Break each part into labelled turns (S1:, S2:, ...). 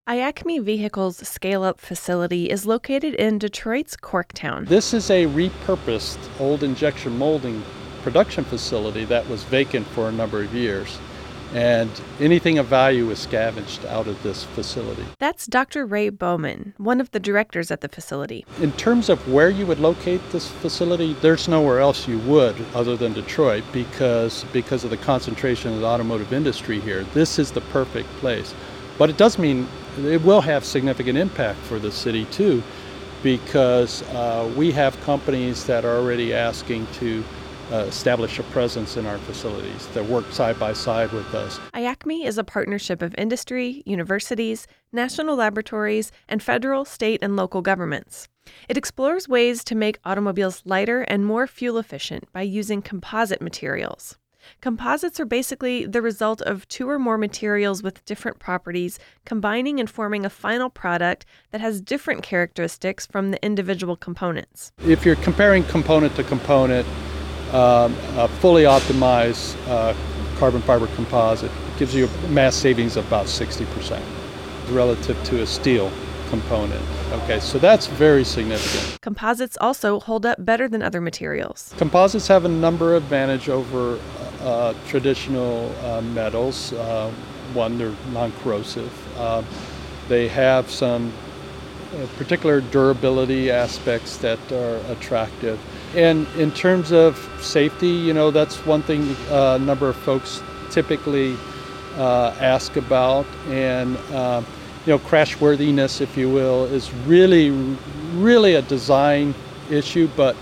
S1: IACME Vehicles Scale-Up Facility is located in Detroit's Corktown.
S2: This is a repurposed old injection molding production facility that was vacant for a number of years, and anything of value was scavenged out of this facility.
S1: That's Dr. Ray Bowman, one of the directors at the facility.
S2: In terms of where you would locate this facility, there's nowhere else you would other than Detroit because of the concentration of the automotive industry here. This is the perfect place. But it does mean it will have significant impact for the city too, because we have companies that are already asking to establish a presence in our facilities that work side by side with us.
S1: IACME is a partnership of industry, universities, national laboratories, and federal, state, and local governments. It explores ways to make automobiles lighter and more fuel efficient by using composite materials. Composites are basically the result of two or more materials with different properties combining and forming a final product that has different characteristics from the individual components.
S2: If you're comparing component to component, a fully optimized carbon fiber composite gives you a mass savings of about 60% relative to a steel component. Okay, so that's very significant.
S1: Composites also hold up better than other materials.
S2: Composites have a number of advantages over traditional metals. One, they're non-corrosive. They have some particular durability aspects that are attractive. And in terms of safety, that's one thing a number of folks typically ask about. And crashworthiness, if you will, is really a design issue. But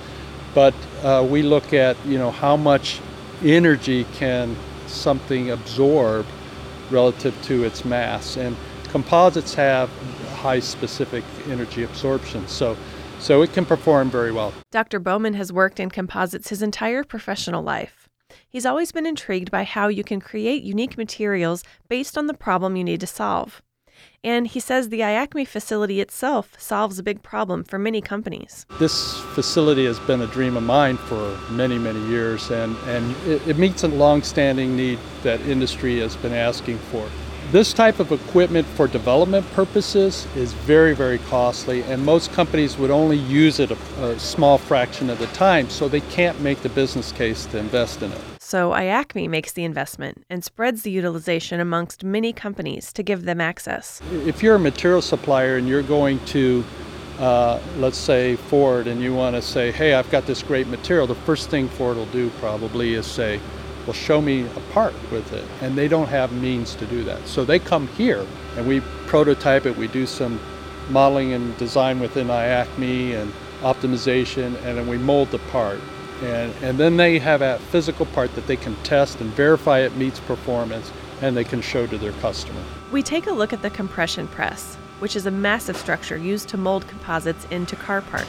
S2: we look at how much energy can something absorb relative to its mass, and composites have high specific energy absorption, so it can perform very well.
S1: Dr. Bowman has worked in composites his entire professional life. He's always been intrigued by how you can create unique materials based on the problem you need to solve. And he says the IACME facility itself solves a big problem for many companies.
S2: This facility has been a dream of mine for many, many years, and it meets a long-standing need that industry has been asking for. This type of equipment for development purposes is very, very costly, and most companies would only use it a small fraction of the time, so they can't make the business case to invest in it.
S1: So IACME makes the investment and spreads the utilization amongst many companies to give them access.
S2: If you're a material supplier and you're going to, let's say, Ford, and you want to say, hey, I've got this great material, the first thing Ford will do probably is say, well, show me a part with it. And they don't have means to do that. So they come here and we prototype it. We do some modeling and design within IACME and optimization, and then we mold the part. And then they have a physical part that they can test and verify it meets performance, and they can show to their customer.
S1: We take a look at the compression press, which is a massive structure used to mold composites into car parts.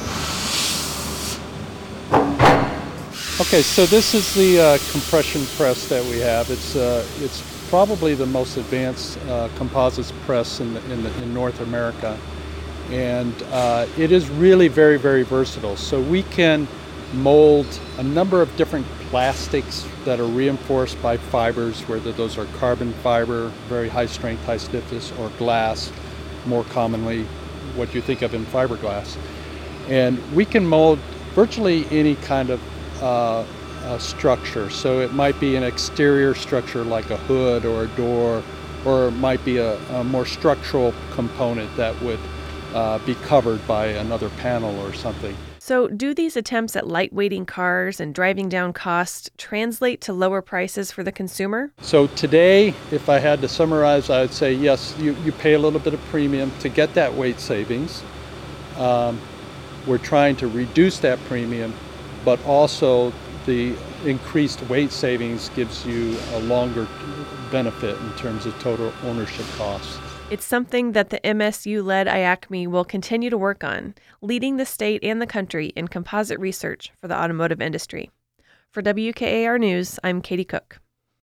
S2: Okay, so this is the compression press that we have. It's probably the most advanced composites press in North America, and it is really very, very versatile. So we can mold a number of different plastics that are reinforced by fibers, whether those are carbon fiber, very high strength, high stiffness, or glass, more commonly what you think of in fiberglass. And we can mold virtually any kind of structure. So it might be an exterior structure like a hood or a door, or it might be a more structural component that would be covered by another panel or something.
S1: So do these attempts at lightweighting cars and driving down costs translate to lower prices for the consumer?
S2: So today, if I had to summarize, I would say yes, you pay a little bit of premium to get that weight savings. We're trying to reduce that premium, but also the increased weight savings gives you a longer benefit in terms of total ownership costs.
S1: It's something that the MSU-led IACME will continue to work on, leading the state and the country in composite research for the automotive industry. For WKAR News, I'm Katie Cook.